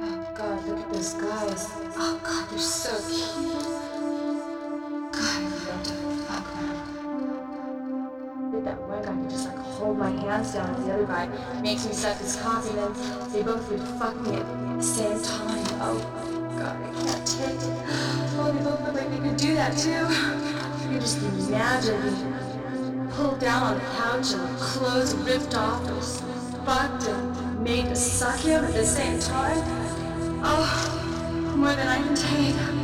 Oh God, look at those guys. Oh God, they're so cute. God, I love to fuck them. That one guy could just like hold my hands down, and the other guy makes me suck his cock, and then they both would fuck me at the same time. Oh God, I can't take it. Oh, they both look like they could do that too. You can just imagine me pulled down on the couch and clothes ripped off, and just fucked and made to suck him at the same time. Oh, more than I can take.